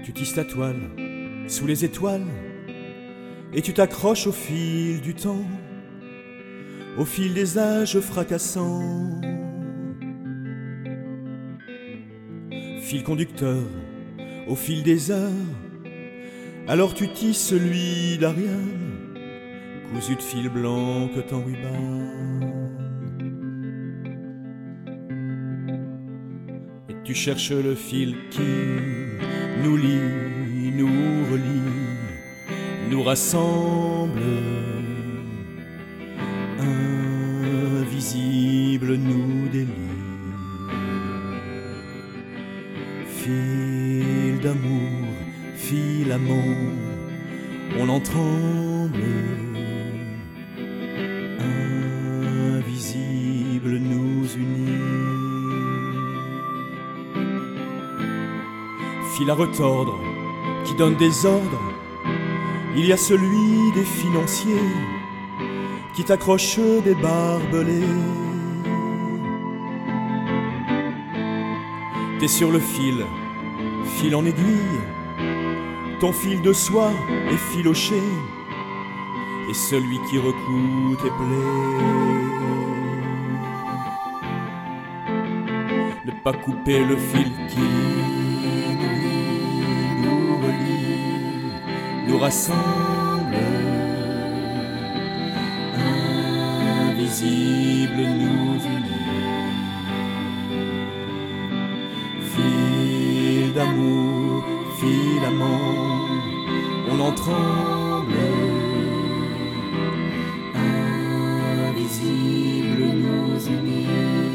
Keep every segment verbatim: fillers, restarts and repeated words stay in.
Tu tisses ta toile sous les étoiles et tu t'accroches au fil du temps, au fil des âges fracassants. Fil conducteur, au fil des heures, alors tu tisses celui d'Ariane, cousu de fil blanc que t'enrubans. Et tu cherches le fil qui nous lie, nous relie, nous rassemble, invisible nous délie. Fil d'amour, filament, on en tremble, invisible nous unit. Fil à retordre, qui donne des ordres, il y a celui des financiers, qui t'accroche des barbelés. T'es sur le fil, fil en aiguille, ton fil de soie est filoché, et celui qui recoue tes plaies. Ne pas couper le fil qui nous relie, nous rassemble, invisible nous unit. Fil d'amour, filament, on en tremble, invisible nous unit.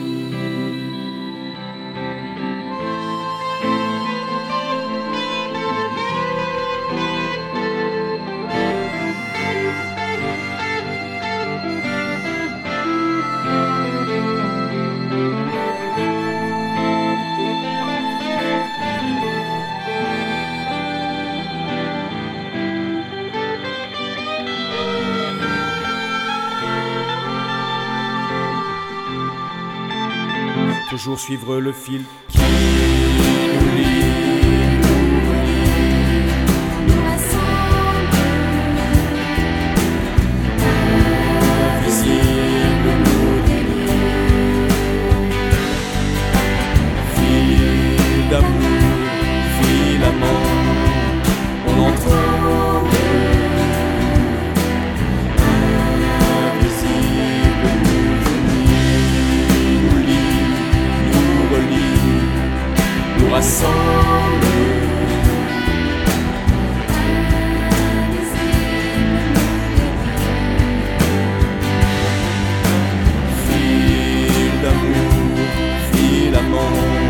Toujours suivre le fil qui nous lie, nous relie, nous rassemble, invisible nous délie. Fil d'amour, filament, on en tremble, invisible nous nous rassemble, fil d'amour, filament.